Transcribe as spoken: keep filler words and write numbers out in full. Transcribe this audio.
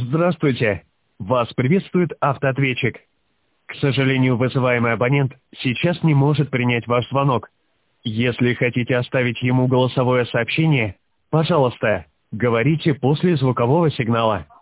Здравствуйте. Вас приветствует автоответчик. К сожалению, вызываемый абонент сейчас не может принять ваш звонок. Если хотите оставить ему голосовое сообщение, пожалуйста, говорите после звукового сигнала.